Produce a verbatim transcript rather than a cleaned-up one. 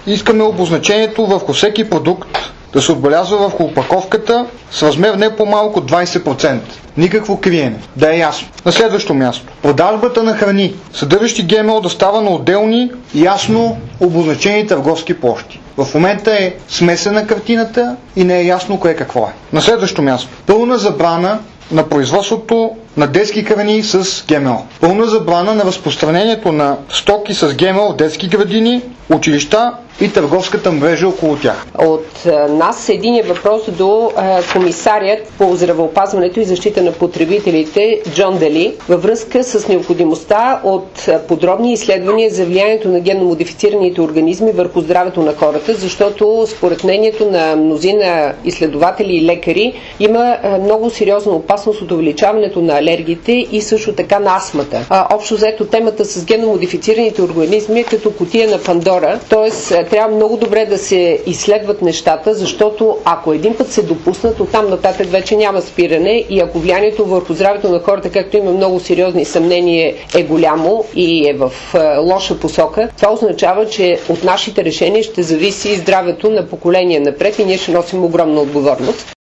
искаме обозначението върху всеки продукт да се отбелязва върху опаковката с размер не по-малко двайсет процента. Никакво криене. Да е ясно. На следващо място. Продажбата на храни, съдържащи ГМО, да става на отделни, ясно обозначени търговски площи. В момента е смесена картината и не е ясно кое какво е. На следващо място. Пълна забрана на производството на детски храни с ГМО. Пълна забрана на разпространението на стоки с ГМО в детски градини, училища и търговската мрежа около тях. От нас един е въпрос до комисарият по здравеопазването и защита на потребителите Джон Дали във връзка с необходимостта от подробни изследвания за влиянието на генномодифицираните организми върху здравето на хората, защото според мнението на мнозина изследователи и лекари има много сериозна опасност от увеличаването на алергиите и също така на астмата. А, общо взето темата с генномодифицираните организми е като кутия на Пандора, т.е. трябва много добре да се изследват нещата, защото ако един път се допуснат, оттам нататък вече няма спиране и ако влиянието върху здравето на хората, както има много сериозни съмнения, е голямо и е в е, лоша посока, това означава, че от нашите решения ще зависи здравето на поколения напред и ние ще носим огромна отговорност.